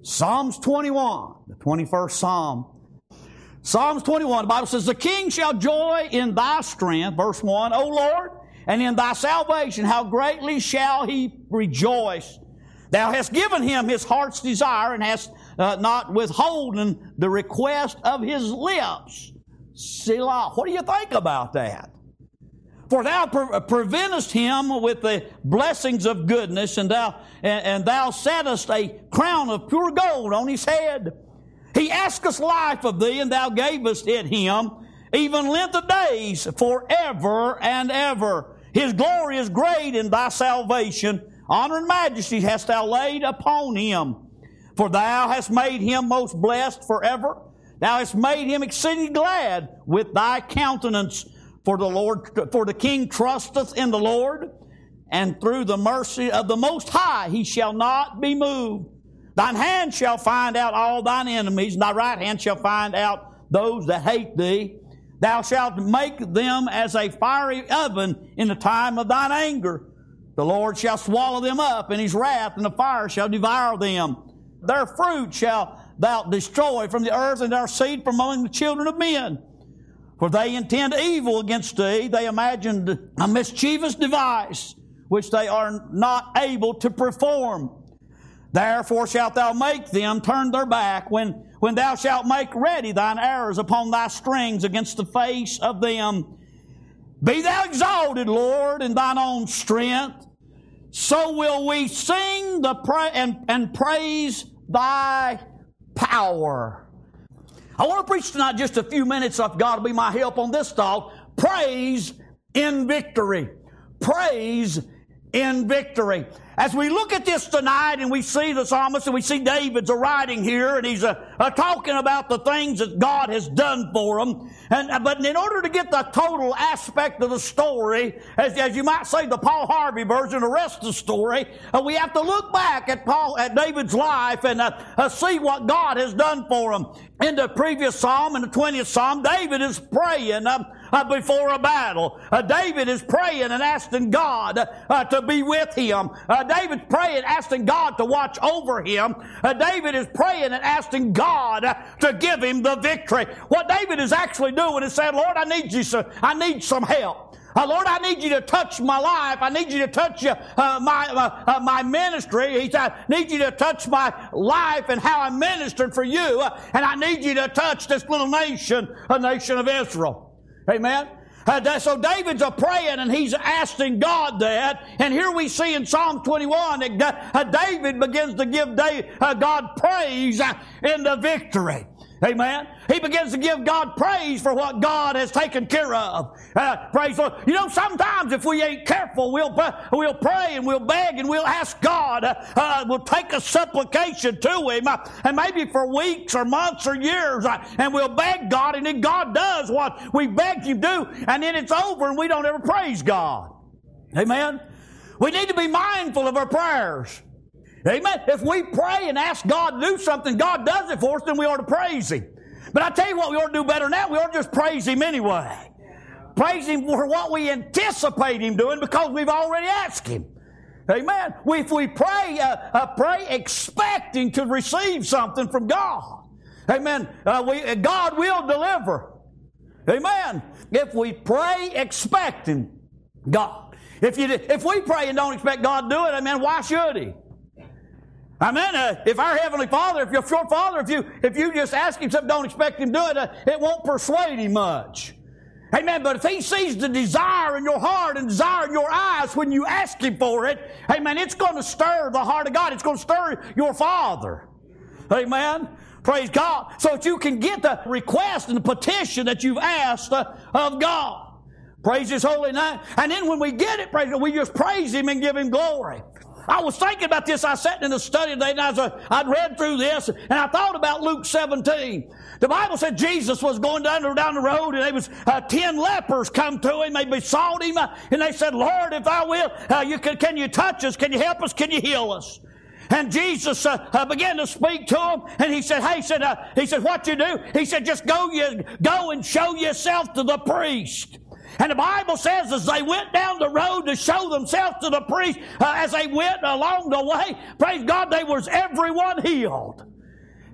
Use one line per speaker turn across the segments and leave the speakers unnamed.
Psalms 21, the 21st Psalm. Psalms 21, the Bible says, the king shall joy in thy strength, verse 1, O Lord, and in thy salvation, how greatly shall he rejoice. Thou hast given him his heart's desire, and hast not withholden the request of his lips. Selah. What do you think about that? For thou preventest him with the blessings of goodness, and thou settest a crown of pure gold on his head. He asketh life of thee, and thou gavest it him, even length of days forever and ever. His glory is great in thy salvation. Honor and majesty hast thou laid upon him. For thou hast made him most blessed forever. Thou hast made him exceeding glad with thy countenance. For the king trusteth in the Lord, and through the mercy of the Most High he shall not be moved. Thine hand shall find out all thine enemies, and thy right hand shall find out those that hate thee. Thou shalt make them as a fiery oven in the time of thine anger. The Lord shall swallow them up in his wrath, and the fire shall devour them. Their fruit shall thou destroy from the earth, and their seed from among the children of men. For they intend evil against thee. They imagined a mischievous device, which they are not able to perform. Therefore shalt thou make them turn their back, when thou shalt make ready thine arrows upon thy strings against the face of them. Be thou exalted, Lord, in thine own strength. So will we sing and praise thy power. I want to preach tonight just a few minutes of God will be my help on this thought. Praise in victory. Praise in victory. As we look at this tonight and we see the psalmist and we see David's writing here, and he's talking about the things that God has done for him. But in order to get the total aspect of the story, as you might say the Paul Harvey version, the rest of the story, we have to look back at David's life and see what God has done for him. In the previous psalm, in the 20th psalm, David is praying before a battle. David is praying and asking God to be with him. David's praying, asking God to watch over him. David is praying and asking God to give him the victory. What David is actually doing is saying, Lord, I need some help. Lord, I need you to touch my life. I need you to touch my ministry. He said, I need you to touch my life and how I'm ministering for you. And I need you to touch this little nation, a nation of Israel. Amen. So David's praying and he's asking God that. And here we see in Psalm 21 that David begins to give God praise in the victory. Amen. He begins to give God praise for what God has taken care of. Praise the Lord. You know, sometimes if we ain't careful, we'll pray and we'll beg and we'll ask God. We'll take a supplication to Him, and maybe for weeks or months or years, and we'll beg God, and then God does what we begged Him to do, and then it's over and we don't ever praise God. Amen. We need to be mindful of our prayers. Amen. If we pray and ask God to do something, God does it for us, then we ought to praise Him. But I tell you what, we ought to do better than that. We ought to just praise Him anyway. Praise Him for what we anticipate Him doing because we've already asked Him. Amen. If we pray expecting to receive something from God. Amen. God will deliver. Amen. If we pray expecting God. If we pray and don't expect God to do it, amen, why should He? Amen. If our Heavenly Father, if your Father, if you just ask Him something, don't expect Him to do it, it won't persuade Him much. Amen. But if He sees the desire in your heart and desire in your eyes when you ask Him for it, amen, it's going to stir the heart of God. It's going to stir your Father. Amen. Praise God. So that you can get the request and the petition that you've asked of God. Praise His holy name. And then when we get it, praise God, we just praise Him and give Him glory. I was thinking about this. I sat in the study today and I'd read through this and I thought about Luke 17. The Bible said Jesus was going down the road and there was 10 lepers come to Him. They besought Him and they said, Lord, if I will, can you touch us? Can you help us? Can you heal us? And Jesus began to speak to them, and He said, he said, what you do? He said, just go and show yourself to the priest. And the Bible says as they went down the road to show themselves to the priest, as they went along the way, praise God, they was everyone healed.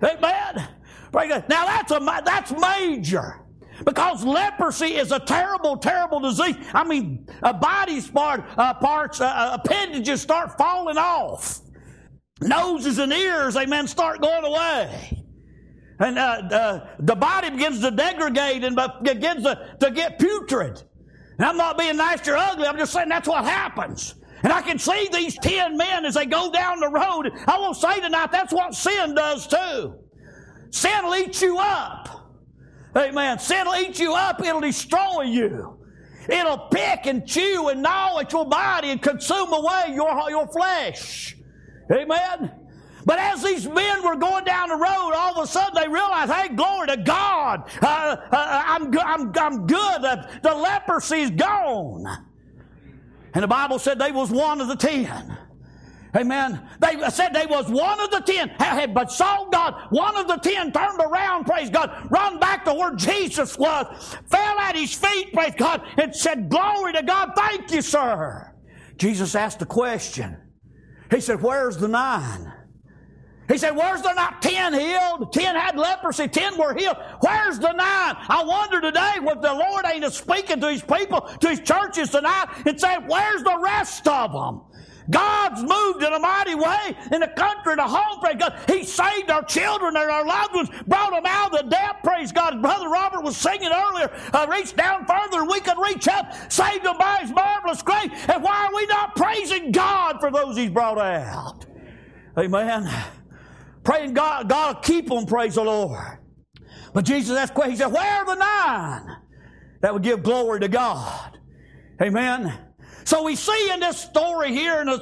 Amen. Praise God. Now that's major. Because leprosy is a terrible, terrible disease. I mean, body parts, appendages start falling off. Noses and ears, amen, start going away. And the body begins to degrade and begins to get putrid. And I'm not being nice or ugly. I'm just saying that's what happens. And I can see these 10 men as they go down the road. I will say tonight, that's what sin does too. Sin will eat you up. Amen. Sin will eat you up. It'll destroy you. It'll pick and chew and gnaw at your body and consume away your flesh. Amen. But as these men were going down the road, all of a sudden they realized, hey, glory to God. I'm good. The leprosy's gone. And the Bible said they was one of the 10. Amen. They said they was one of the 10. But saw God, one of the 10 turned around, praise God, run back to where Jesus was, fell at his feet, praise God, and said, glory to God, thank you, sir. Jesus asked a question. He said, where's the 9? He said, where's the not 10 healed? 10 had leprosy, 10 were healed. Where's the 9? I wonder today if the Lord ain't speaking to his people, to his churches tonight, and saying, where's the rest of them? God's moved in a mighty way in the country, the home, praise God. He saved our children and our loved ones, brought them out of the depth, praise God. Brother Robert was singing earlier, reached down further than we could reach up, saved them by his marvelous grace. And why are we not praising God for those he's brought out? Amen. Praying God will keep them, praise the Lord. But Jesus asked, he said, where are the 9 that would give glory to God? Amen. So we see in this story here in the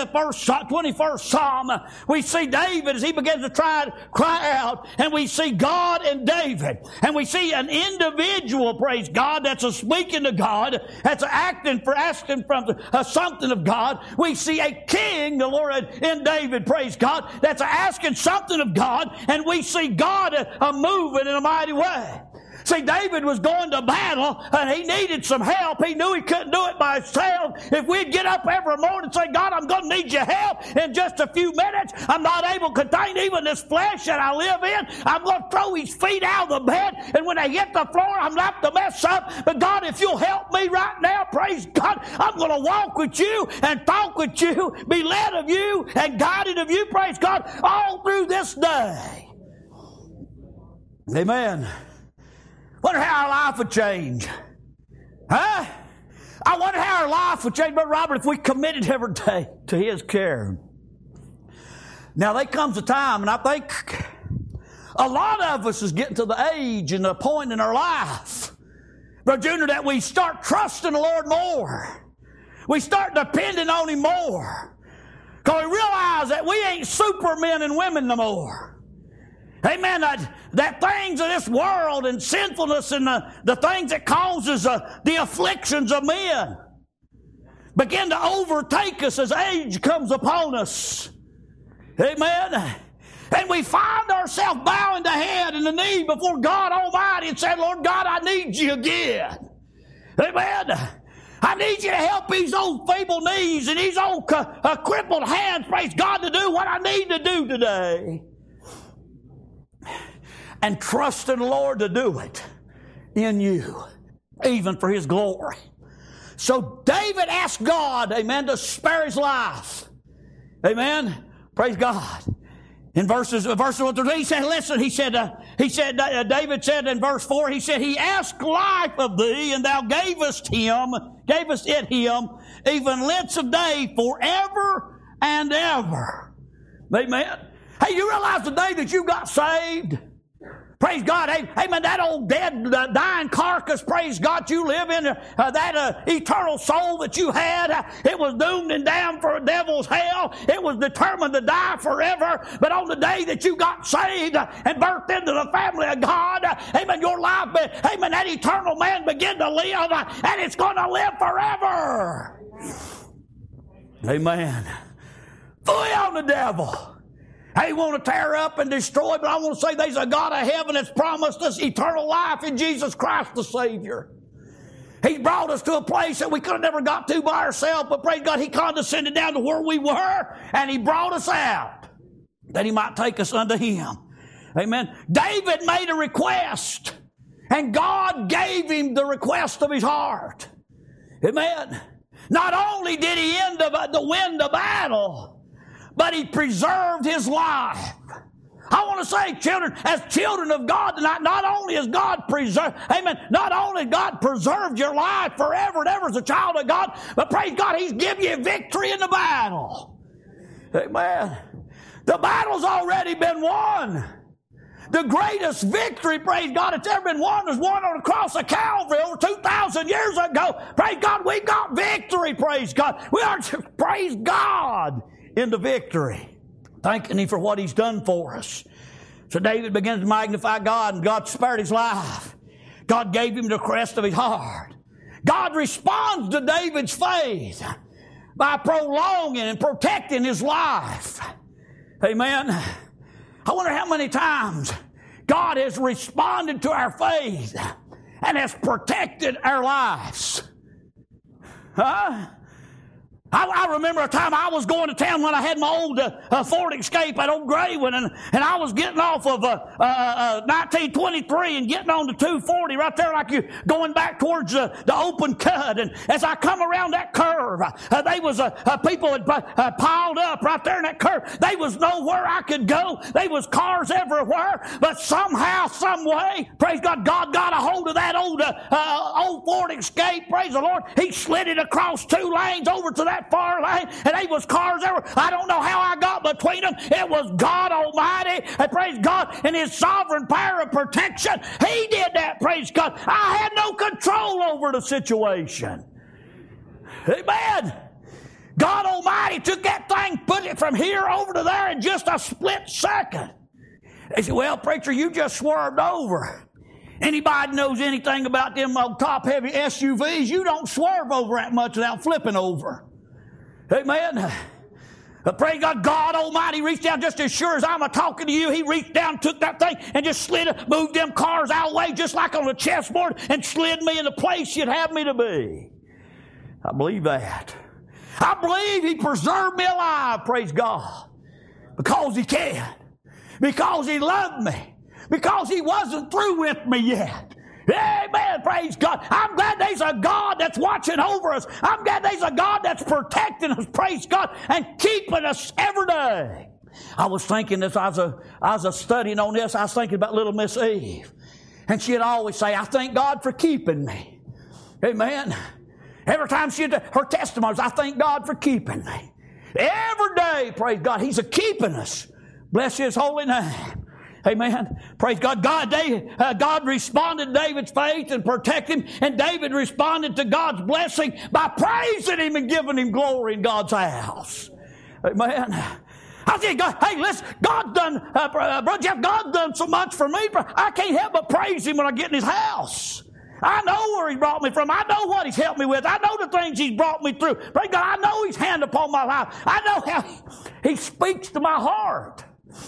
21st Psalm, we see David as he begins to cry out, and we see God and David. And we see an individual, praise God, that's speaking to God, that's asking for something of God. We see a king, the Lord in David, praise God, that's asking something of God, and we see God moving in a mighty way. See, David was going to battle, and he needed some help. He knew he couldn't do it by himself. If we'd get up every morning and say, God, I'm going to need your help in just a few minutes. I'm not able to contain even this flesh that I live in. I'm going to throw his feet out of the bed, and when they hit the floor, I'm not to mess up. But God, if you'll help me right now, praise God, I'm going to walk with you and talk with you, be led of you and guided of you, praise God, all through this day. Amen. Wonder how our life would change. Huh? I wonder how our life would change, Brother Robert, if we committed every day to his care. Now, there comes a time, and I think a lot of us is getting to the age and the point in our life, Brother Junior, that we start trusting the Lord more. We start depending on him more. Because we realize that we ain't supermen and women no more. Amen. That things of this world and sinfulness and the things that causes the afflictions of men begin to overtake us as age comes upon us. Amen. And we find ourselves bowing the head and the knee before God Almighty and saying, Lord God, I need you again. Amen. I need you to help these old feeble knees and these old crippled hands, praise God, to do what I need to do today. And trust in the Lord to do it in you, even for his glory. So David asked God, amen, to spare his life. Amen. Praise God. In verses 1 through 3, he said, listen, David said in verse 4, he said, he asked life of thee, and thou gavest it him, even lengths of day forever and ever. Amen. Hey, you realize the day that you got saved? Praise God. Amen. That old dead, dying carcass, praise God, you live in, that eternal soul that you had, it was doomed and damned for a devil's hell. It was determined to die forever. But on the day that you got saved and birthed into the family of God, amen, your life, amen, that eternal man began to live, and it's going to live forever. Amen. Fully on the devil. He want to tear up and destroy, but I want to say there's a God of heaven that's promised us eternal life in Jesus Christ the Savior. He brought us to a place that we could have never got to by ourselves, but praise God, he condescended down to where we were, and he brought us out that he might take us unto him. Amen. David made a request, and God gave him the request of his heart. Amen. Not only did he win the battle, but he preserved his life. I want to say, children, as children of God tonight, not only has God preserved, amen, not only God preserved your life forever and ever as a child of God, but praise God, He's given you victory in the battle. Amen. The battle's already been won. The greatest victory, praise God, that's ever been won was won on the cross of Calvary over 2,000 years ago. Praise God, we got victory, praise God. We are to praise God in the victory, thanking Him for what He's done for us. So David begins to magnify God, and God spared his life. God gave him the request of his heart. God responds to David's faith by prolonging and protecting his life. Amen. I wonder how many times God has responded to our faith and has protected our lives. Huh? I remember a time I was going to town when I had my old Ford Escape at Old Graywood, and I was getting off of 1923 and getting on to 240 right there, like you going back towards the open cut. And as I come around that curve, they was people had piled up right there in that curve. They was nowhere I could go. They was cars everywhere, but somehow, some way, praise God, God got a hold of that old Ford Escape. Praise the Lord. He slid it across 2 lanes over to that far lane, and there was cars there. I don't know how I got between them. It was God Almighty, and praise God, in His sovereign power of protection. He did that, praise God. I had no control over the situation. Amen. God Almighty took that thing, put it from here over to there in just a split second. They said, well, preacher, you just swerved over. Anybody knows anything about them top-heavy SUVs, you don't swerve over that much without flipping over. Amen. Praise God, God Almighty reached down just as sure as I'm talking to you. He reached down, took that thing, and just slid it, moved them cars out of the way just like on a chessboard and slid me in the place You'd have me to be. I believe that. I believe He preserved me alive, praise God, because He can, because He loved me, because He wasn't through with me yet. Amen. Praise God. I'm glad there's a God that's watching over us. I'm glad there's a God that's protecting us, praise God, and keeping us every day. I was thinking as I was studying on this, I was thinking about little Miss Eve. And she'd always say, I thank God for keeping me. Amen. Every time her testimonies, I thank God for keeping me. Every day, praise God, He's keeping us. Bless His holy name. Amen. Praise God. God responded to David's faith and protected him, and David responded to God's blessing by praising Him and giving Him glory in God's house. Amen. I think, God, hey, listen, God's done, Brother Jeff, God's done so much for me. I can't help but praise Him when I get in His house. I know where He brought me from. I know what He's helped me with. I know the things He's brought me through. Praise God, I know His hand upon my life. I know how He speaks to my heart.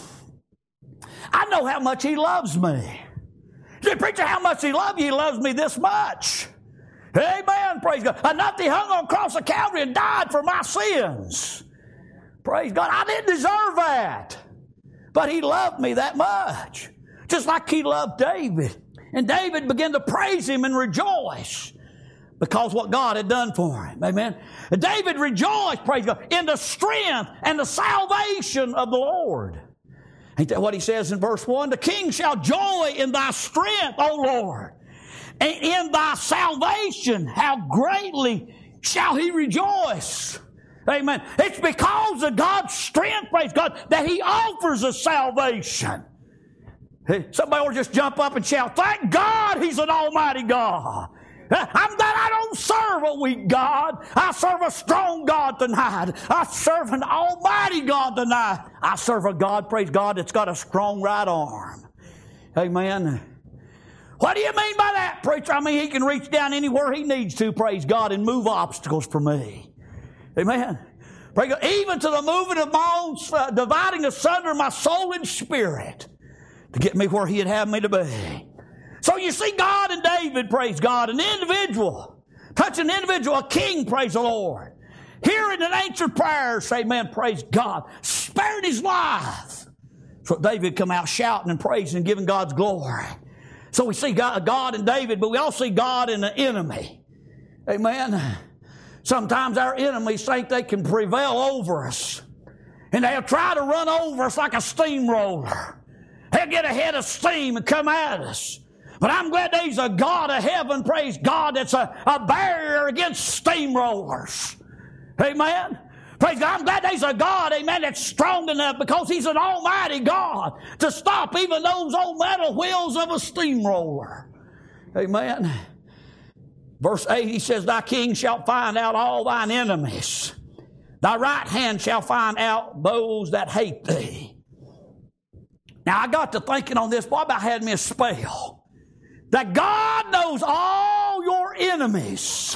I know how much He loves me. Say, preacher, how much He loves you? He loves me this much. Amen. Praise God. Enough that He hung on the cross of Calvary and died for my sins. Praise God. I didn't deserve that. But He loved me that much. Just like He loved David. And David began to praise Him and rejoice because what God had done for him. Amen. David rejoiced, praise God, in the strength and the salvation of the Lord. Ain't that what he says in verse 1? The king shall joy in thy strength, O Lord, and in thy salvation how greatly shall he rejoice. Amen. It's because of God's strength, praise God, that He offers us salvation. Somebody will just jump up and shout, thank God He's an almighty God. I'm glad I don't serve a weak God. I serve a strong God tonight. I serve an almighty God tonight. I serve a God, praise God, that's got a strong right arm. Amen. What do you mean by that, preacher? I mean, He can reach down anywhere He needs to, praise God, and move obstacles for me. Amen. Praise God. Even to the moving of my own, dividing asunder my soul and spirit to get me where He'd have me to be. So you see God and David, praise God, an individual, touching an individual, a king, praise the Lord. Hearing an answered prayer, say, amen, praise God, spared his life So David come out shouting and praising and giving God's glory. So we see God in David, but we also see God in the enemy. Amen. Sometimes our enemies think they can prevail over us. And they'll try to run over us like a steamroller. They'll get ahead of steam and come at us. But I'm glad there's a God of heaven, praise God, that's a barrier against steamrollers. Amen. Praise God. I'm glad there's a God, amen, that's strong enough because He's an almighty God to stop even those old metal wheels of a steamroller. Amen. Verse 8, he says, Thy king shall find out all thine enemies. Thy right hand shall find out those that hate thee. Now I got to thinking on this, boy, about had me a spell. That God knows all your enemies.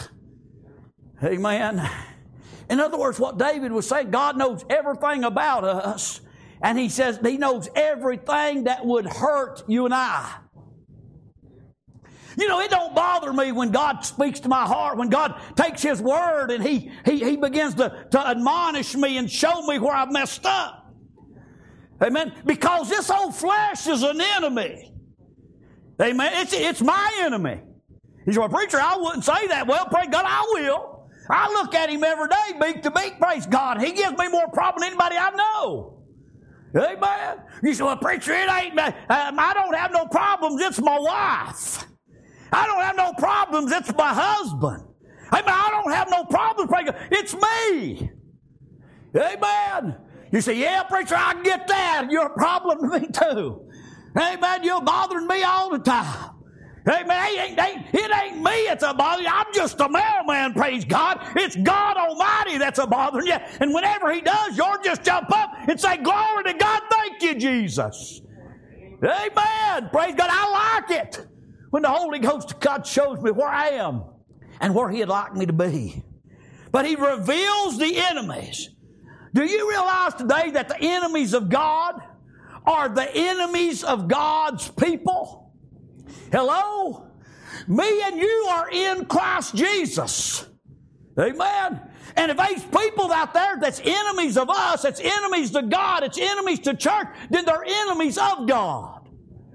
Amen. In other words, what David was saying, God knows everything about us. And He says He knows everything that would hurt you and I. You know, it don't bother me when God speaks to my heart, when God takes His word and He begins to admonish me and show me where I've messed up. Amen. Because this old flesh is an enemy. Amen. It's my enemy. You say, well, preacher, I wouldn't say that. Well, praise God, I will. I look at him every day, beak to beak, praise God. He gives me more problem than anybody I know. Amen. You say, well, preacher, it ain't, I don't have no problems. It's my wife. I don't have no problems. It's my husband. Amen. I don't have no problems, praise God. It's me. Amen. You say, yeah, preacher, I get that. You're a problem to me too. Amen. You're bothering me all the time. Amen. It ain't me it's a bothering you. I'm just a mailman, praise God. It's God Almighty that's a bothering you. And whenever He does, you'll just jump up and say, glory to God, thank you, Jesus. Amen. Praise God. I like it when the Holy Ghost of God shows me where I am and where He'd like me to be. But He reveals the enemies. Do you realize today that the enemies of God are the enemies of God's people? Hello? Me and you are in Christ Jesus. Amen. And if there's people out there that's enemies of us, that's enemies to God, it's enemies to church, then they're enemies of God.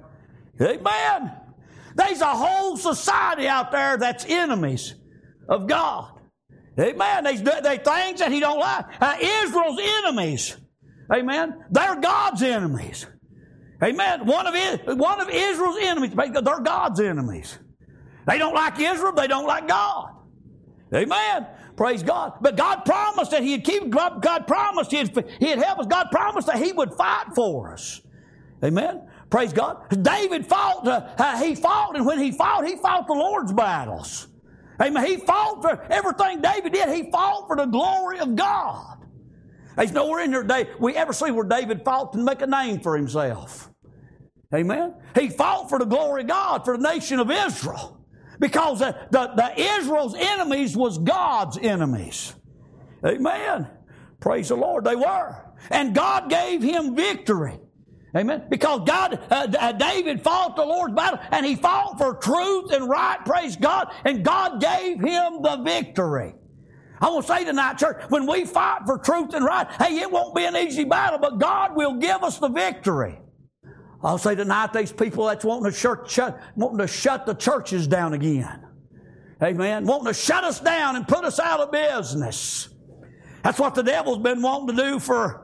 Amen. There's a whole society out there that's enemies of God. Amen. There's things that He don't like. Israel's enemies. Amen. They're God's enemies. Amen. One of Israel's enemies, they're God's enemies. They don't like Israel. They don't like God. Amen. Praise God. But God promised that He'd keep. God promised He'd help us. God promised that He would fight for us. Amen. Praise God. David fought. He fought, and when he fought the Lord's battles. Amen. He fought for everything David did. He fought for the glory of God. There's nowhere in there we ever see where David fought to make a name for himself. Amen. He fought for the glory of God, for the nation of Israel. Because the Israel's enemies was God's enemies. Amen. Praise the Lord. They were. And God gave him victory. Amen. Because David fought the Lord's battle, and he fought for truth and right, praise God, and God gave him the victory. I want to say tonight, church, when we fight for truth and right, hey, it won't be an easy battle, but God will give us the victory. I'll say tonight, these people that's wanting to shut the churches down again. Amen. Wanting to shut us down and put us out of business. That's what the devil's been wanting to do for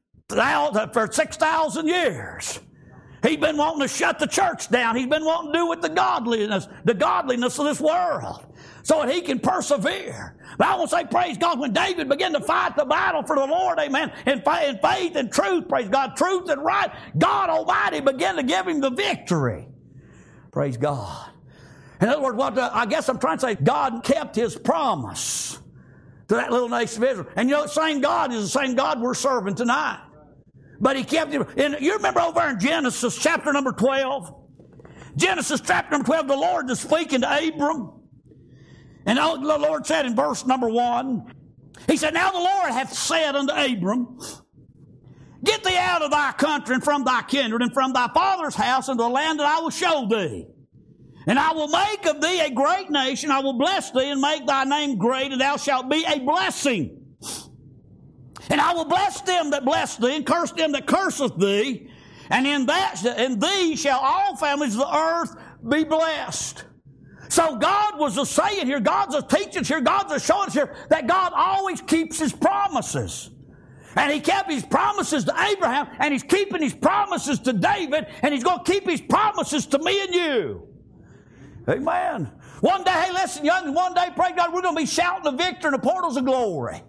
6,000 years. He's been wanting to shut the church down. He's been wanting to do with the godliness of this world, so that he can persevere. But I want to say, praise God, when David began to fight the battle for the Lord, amen, in faith and truth, praise God, truth and right, God Almighty began to give him the victory. Praise God. In other words, I guess I'm trying to say, God kept His promise to that little nation of Israel. And you know, the same God is the same God we're serving tonight. But He kept it. And you remember over in Genesis chapter number 12? Genesis chapter number 12, the Lord is speaking to Abram. And the Lord said in verse number 1, He said, Now the Lord hath said unto Abram, Get thee out of thy country and from thy kindred and from thy father's house into the land that I will show thee. And I will make of thee a great nation. I will bless thee and make thy name great, and thou shalt be a blessing. And I will bless them that bless thee, and curse them that curseth thee. And in thee shall all families of the earth be blessed. So God was saying here, God's teaching us here, God's showing us here that God always keeps His promises. And He kept His promises to Abraham, and He's keeping His promises to David, and He's going to keep His promises to me and you. Amen. One day, hey, listen, young, one day, praise God, we're going to be shouting the victory in the portals of glory.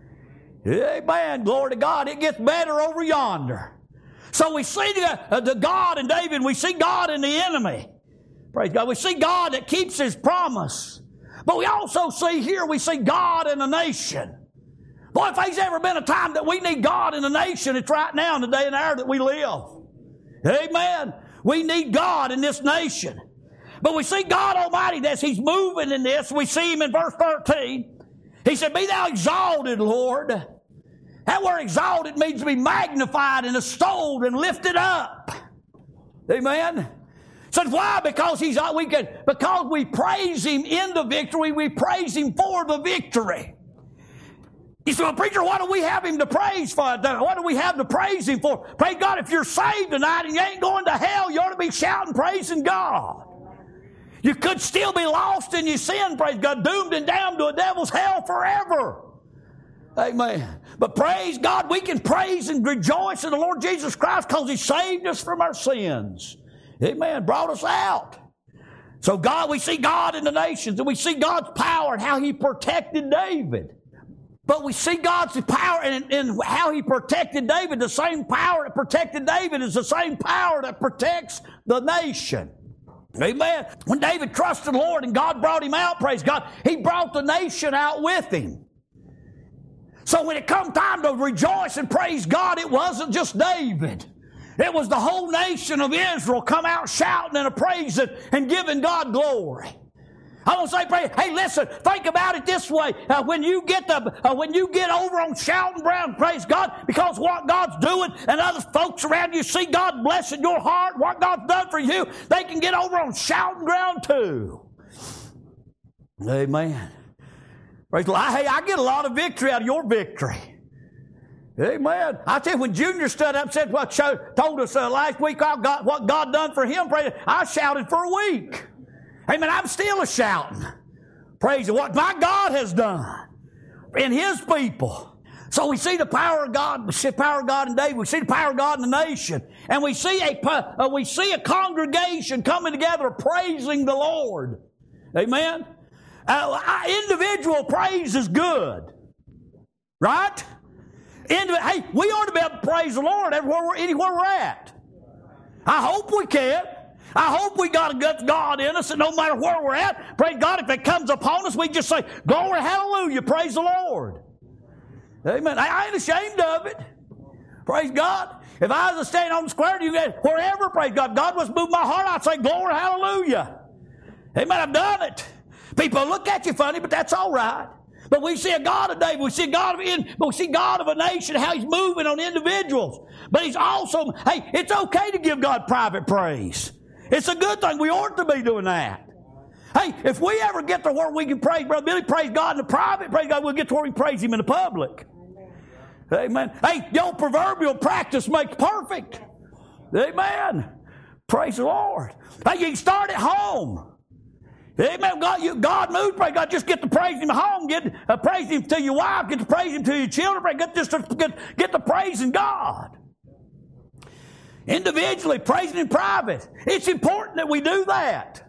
Amen. Glory to God. It gets better over yonder. So we see the God in David, we see God in the enemy. Praise God. We see God that keeps His promise. But we also see here, we see God in the nation. Boy, if there's ever been a time that we need God in the nation, it's right now in the day and hour that we live. Amen. We need God in this nation. But we see God Almighty as He's moving in this. We see Him in verse 13. He said, be thou exalted, Lord. That word exalted means to be magnified and extolled and lifted up. Amen. So why? Because we praise Him in the victory, we praise Him for the victory. You say, well, preacher, what do we have Him to praise for? What do we have to praise Him for? Praise God, if you're saved tonight and you ain't going to hell, you ought to be shouting, praising God. You could still be lost in your sin, praise God, doomed and damned to a devil's hell forever. Amen. But praise God, we can praise and rejoice in the Lord Jesus Christ because He saved us from our sins. Amen. Brought us out. So God, we see God in the nations, and we see God's power and how He protected David. But we see God's power and how He protected David. The same power that protected David is the same power that protects the nation. Amen. When David trusted the Lord and God brought him out, praise God, He brought the nation out with him. So when it come time to rejoice and praise God, it wasn't just David. It was the whole nation of Israel come out shouting and praising and giving God glory. I want to say, hey, listen, think about it this way. When you get over on shouting ground, praise God, because what God's doing and other folks around you see God blessing your heart, what God's done for you, they can get over on shouting ground too. Amen. Praise the Lord. Hey, I get a lot of victory out of your victory. Amen. I tell you, when Junior stood up and said told us last week what God done for him, I shouted for a week. Amen. I'm still shouting. Praise what my God has done in His people. So we see the power of God. We see the power of God in David. We see the power of God in the nation. And we see a congregation coming together praising the Lord. Amen. Individual praise is good. Right? Hey, we ought to be able to praise the Lord anywhere we're at. I hope we can. I hope we got a good God in us, and no matter where we're at, praise God, if it comes upon us, we just say, glory, hallelujah, praise the Lord. Amen. I ain't ashamed of it. Praise God. If I was standing on the square, wherever, praise God, God was moving my heart, I'd say, glory, hallelujah. Amen. I've done it. People look at you funny, but that's all right. But we see a God of David, we see God of a nation, how He's moving on individuals. But He's also, hey, it's okay to give God private praise. It's a good thing. We ought to be doing that. Hey, if we ever get to where we can praise, Brother Billy, praise God in the private, praise God, we'll get to where we praise Him in the public. Amen. Hey, your proverbial practice makes perfect. Amen. Praise the Lord. Hey, you can start at home. Amen. God moves, praise God. Just get to praise Him at home. Get to praise Him to your wife. Get to praise Him to your children. Get to praising God. Individually, praising in private. It's important that we do that.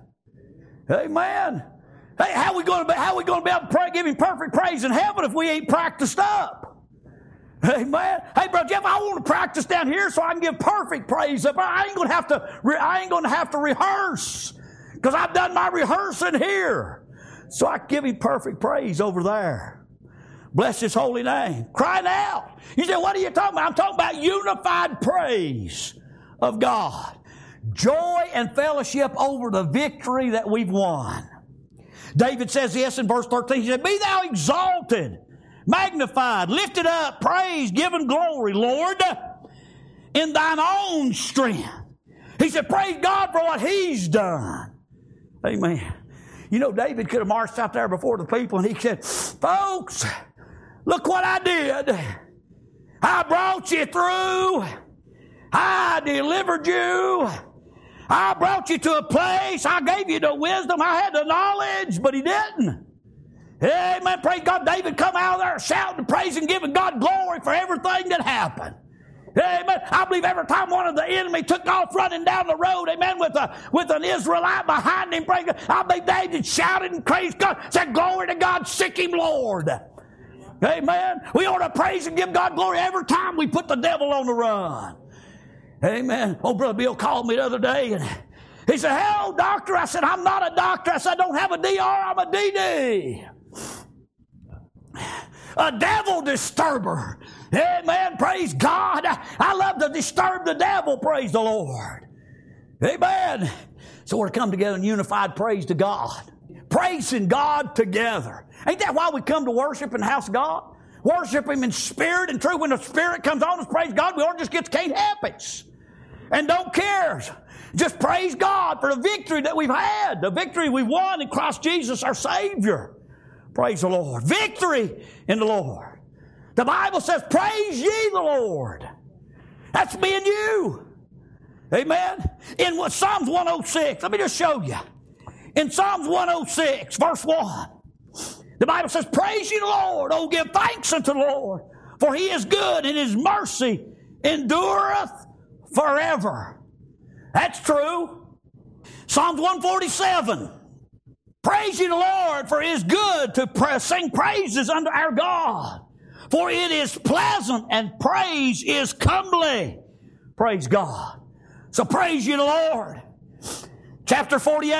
Amen. Hey, how are we going to be able to give Him perfect praise in heaven if we ain't practiced up? Amen. Hey, Brother Jeff, I want to practice down here so I can give perfect praise up. I ain't going to have to rehearse because I've done my rehearsing here, so I can give Him perfect praise over there. Bless His holy name. Crying out. You say, what are you talking about? I'm talking about unified praise of God. Joy and fellowship over the victory that we've won. David says this in verse 13. He said, be thou exalted, magnified, lifted up, praised, given glory, Lord, in thine own strength. He said, praise God for what He's done. Amen. You know, David could have marched out there before the people and he said, folks, look what I did. I brought you through. I delivered you. I brought you to a place. I gave you the wisdom. I had the knowledge, but he didn't. Amen. Praise God. David come out of there shouting, praising, giving God glory for everything that happened. Amen. I believe every time one of the enemy took off running down the road, amen, with an Israelite behind him, praise God, I believe David shouted and praised God, said, glory to God, sick him, Lord. Amen. We ought to praise and give God glory every time we put the devil on the run. Amen. Old Brother Bill called me the other day, and he said, hell, doctor. I said, I'm not a doctor. I said, I don't have a DR, I'm a DD. A devil disturber. Amen. Praise God. I love to disturb the devil. Praise the Lord. Amen. So we're to come together in unified praise to God. Praising God together. Ain't that why we come to worship in the house of God? Worship Him in spirit and truth. When the Spirit comes on us, praise God, we ought to just get can't help it. And don't care. Just praise God for the victory that we've had. The victory we won in Christ Jesus our Savior. Praise the Lord. Victory in the Lord. The Bible says, praise ye the Lord. That's me and you. Amen. In Psalms 106, let me just show you. In Psalms 106, verse 1, the Bible says, praise ye the Lord. Oh, give thanks unto the Lord. For He is good and His mercy endureth forever. That's true. Psalms 147. Praise ye the Lord, for it is good to sing praises unto our God. For it is pleasant and praise is comely. Praise God. So praise ye the Lord. Chapter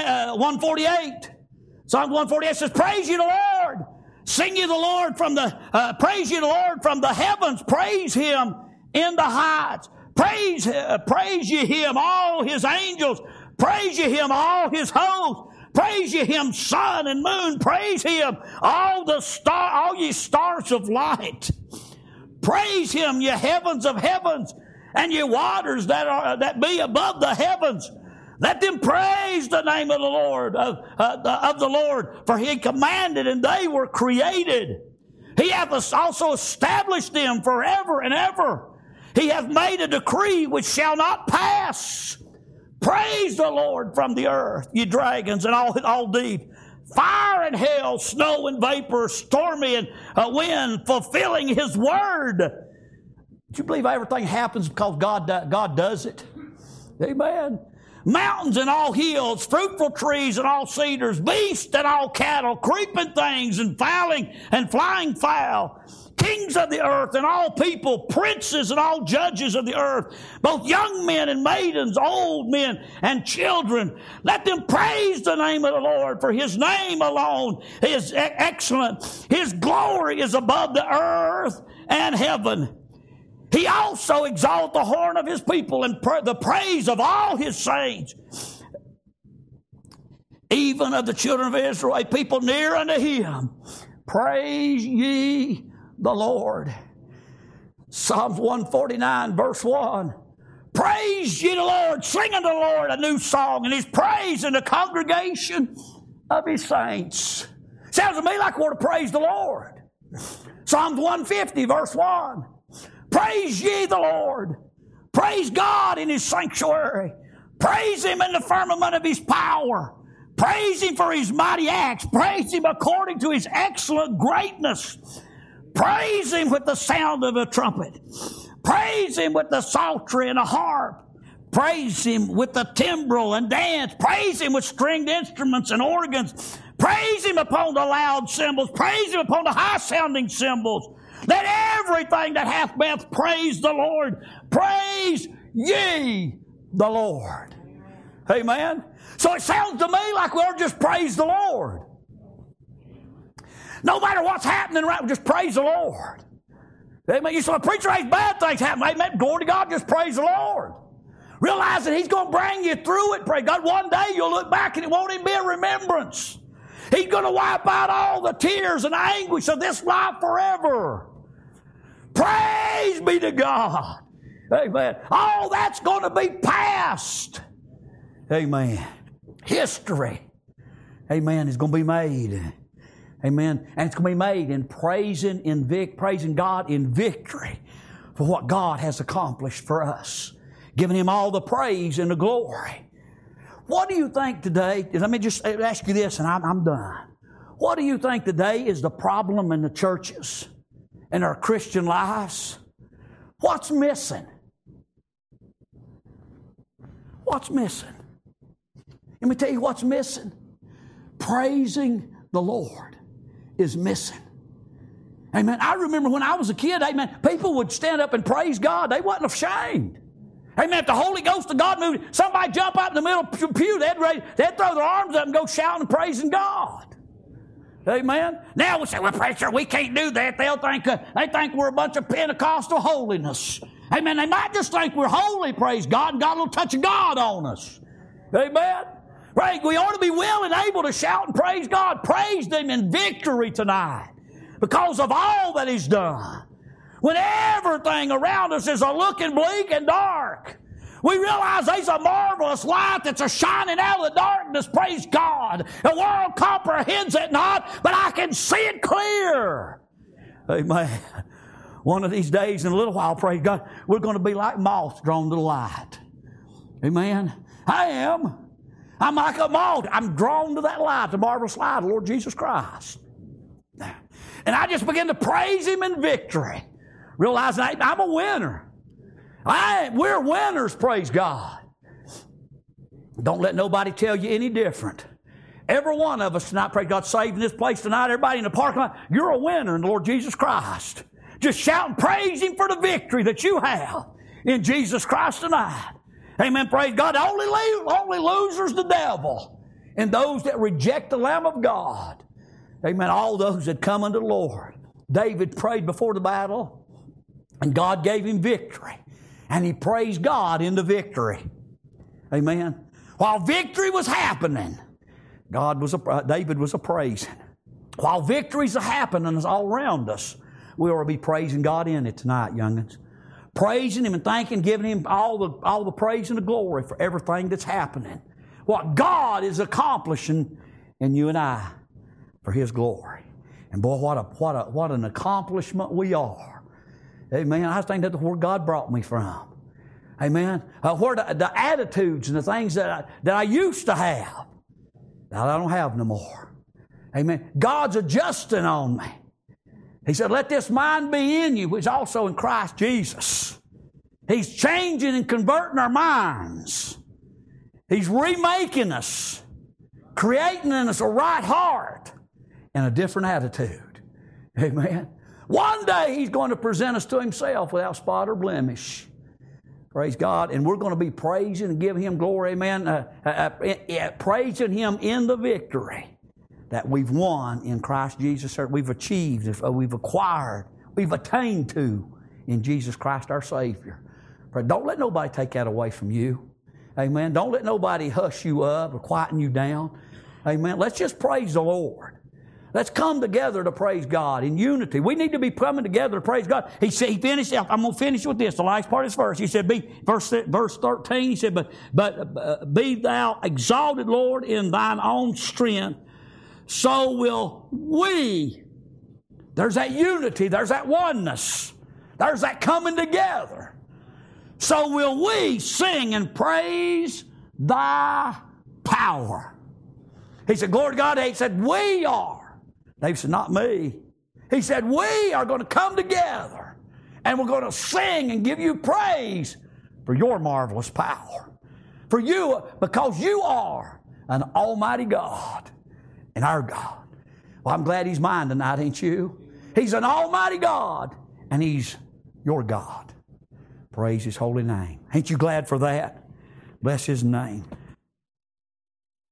148. Psalm 148 says, praise ye the Lord. Sing ye the Lord from the, praise ye the Lord from the heavens. Praise Him in the heights. Praise ye Him, all His angels. Praise ye Him, all His hosts. Praise ye Him, sun and moon. Praise Him, all ye stars of light. Praise Him, ye heavens of heavens, and ye waters that be above the heavens. Let them praise the name of the Lord, of the Lord, for He commanded and they were created. He hath also established them forever and ever. He hath made a decree which shall not pass. Praise the Lord from the earth, ye dragons and all deep. Fire and hail, snow and vapor, stormy and wind, fulfilling His word. Do you believe everything happens because God does it? Amen. Mountains and all hills, fruitful trees and all cedars, beasts and all cattle, creeping things and flying fowl, kings of the earth and all people, princes and all judges of the earth, both young men and maidens, old men and children. Let them praise the name of the Lord, for His name alone is excellent. His glory is above the earth and heaven. He also exalts the horn of His people and the praise of all His saints, even of the children of Israel, a people near unto Him. Praise ye the Lord. Psalms 149, verse 1. Praise ye the Lord. Sing unto the Lord a new song, and His praise in the congregation of His saints. Sounds to me like we want to praise the Lord. Psalms 150, verse 1. Praise ye the Lord. Praise God in His sanctuary. Praise Him in the firmament of His power. Praise Him for His mighty acts. Praise Him according to His excellent greatness. Praise Him with the sound of a trumpet. Praise Him with the psaltery and a harp. Praise Him with the timbrel and dance. Praise Him with stringed instruments and organs. Praise Him upon the loud cymbals. Praise Him upon the high-sounding cymbals. Let everything that hath breath praise the Lord. Praise ye the Lord. Amen. So it sounds to me like we ought to just praise the Lord. No matter what's happening, right, we just praise the Lord. Amen. You say, preacher, ain't bad things happen. Amen. Glory to God, just praise the Lord. Realize that He's going to bring you through it. Praise God. One day you'll look back and it won't even be a remembrance. He's going to wipe out all the tears and anguish of this life forever. Praise be to God. Amen. All that's going to be past. Amen. History. Amen. Is going to be made. Amen. And it's going to be made in praising God in victory for what God has accomplished for us. giving Him all the praise and the glory. What do you think today, let me just ask you this and I'm done. What do you think today is the problem in the churches and our Christian lives? What's missing? What's missing? Let me tell you what's missing. Praising the Lord is missing. Amen. I remember when I was a kid, amen, people would stand up and praise God. They wasn't ashamed. Amen. If the Holy Ghost of God moved, somebody jump up in the middle of the pew, they'd throw their arms up and go shouting and praising God. Amen. Now we say, well, preacher, we can't do that. They think we're a bunch of Pentecostal holiness. Amen. They might just think we're holy, praise God, and got a little touch of God on us. Amen. Right? We ought to be willing and able to shout and praise God. Praise Him in victory tonight because of all that He's done. When everything around us is a looking bleak and dark, we realize there's a marvelous light that's a shining out of the darkness. Praise God. The world comprehends it not, but I can see it clear. Amen. One of these days in a little while, praise God, we're going to be like moths drawn to the light. Amen. I am. I'm like a moth. I'm drawn to that light, the marvelous light of the Lord Jesus Christ. And I just begin to praise Him in victory, realizing I'm a winner. We're winners, praise God. Don't let nobody tell you any different. Every one of us tonight, praise God, saved in this place tonight, everybody in the parking lot, you're a winner in the Lord Jesus Christ. Just shout and praise Him for the victory that you have in Jesus Christ tonight. Amen, praise God. Only losers the devil and those that reject the Lamb of God. Amen, all those that come unto the Lord. David prayed before the battle and God gave him victory. And he praised God in the victory. Amen. While victory was happening, David was a praising. While victories are happening all around us, we ought to be praising God in it tonight, young'uns. Praising Him and thanking, giving Him all the praise and the glory for everything that's happening. What God is accomplishing in you and I for His glory. And boy, what an accomplishment we are. Amen. I think that's where God brought me from. Amen. Where the attitudes and the things that I used to have, that I don't have no more. Amen. God's adjusting on me. He said, let this mind be in you, which is also in Christ Jesus. He's changing and converting our minds. He's remaking us, creating in us a right heart and a different attitude. Amen. One day He's going to present us to Himself without spot or blemish. Praise God. And we're going to be praising and giving Him glory. Amen. Praising Him in the victory that we've won in Christ Jesus. We've achieved, we've acquired, we've attained to in Jesus Christ our Savior. Don't let nobody take that away from you. Amen. Don't let nobody hush you up or quieten you down. Amen. Let's just praise the Lord. Let's come together to praise God in unity. We need to be coming together to praise God. He finished. I'm going to finish with this. The last part of this verse. He said, verse 13. He said, but be thou exalted, Lord, in thine own strength. So will we. There's that unity. There's that oneness. There's that coming together. So will we sing and praise thy power. He said, glory to God. He said, we are. David said, not me. He said, we are going to come together and we're going to sing and give you praise for your marvelous power. For you, because you are an almighty God and our God. Well, I'm glad He's mine tonight, ain't you? He's an almighty God and He's your God. Praise His holy name. Ain't you glad for that? Bless His name.